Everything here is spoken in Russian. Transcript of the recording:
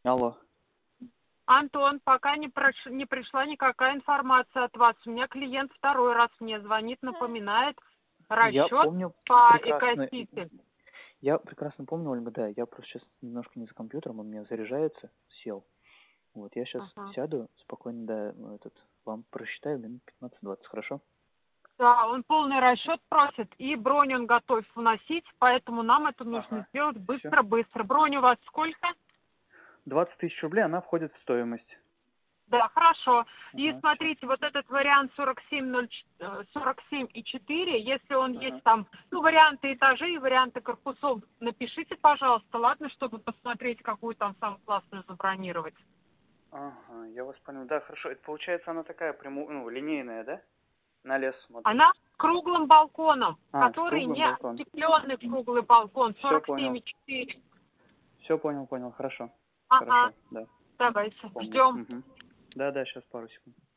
Алло. Антон, пока не пришла никакая информация от вас. У меня клиент второй раз мне звонит, напоминает Я расчет помню по прекрасно. экосите. Я прекрасно помню, Ольга, да. Я просто сейчас немножко не за компьютером, он у меня заряжается, сел. Вот, я сейчас Ага. сяду, спокойно, да, вам просчитаю минут 15-20, хорошо? Да, он полный расчет просит, и бронь он готов вносить, поэтому нам это нужно Ага. сделать Все. быстро-быстро. Бронь у вас сколько? 20 тысяч рублей, она входит в стоимость. Да, хорошо. И Ага, все. смотрите, вот этот вариант 47,4, если он Ага. есть там, ну, варианты этажей и варианты корпусов, напишите, пожалуйста, ладно, чтобы посмотреть, какую там самую классную забронировать. Ага, я вас понял. Да, хорошо. Это получается она такая линейная, да? На лес смотрит. Она с круглым балконом, А, с который круглым не балкон. остекленный круглый балкон, Все понял. 47,4. Все понял. Хорошо. Ага, Хорошо, да. давайте, Помню. ждем. Угу. Да, сейчас пару секунд.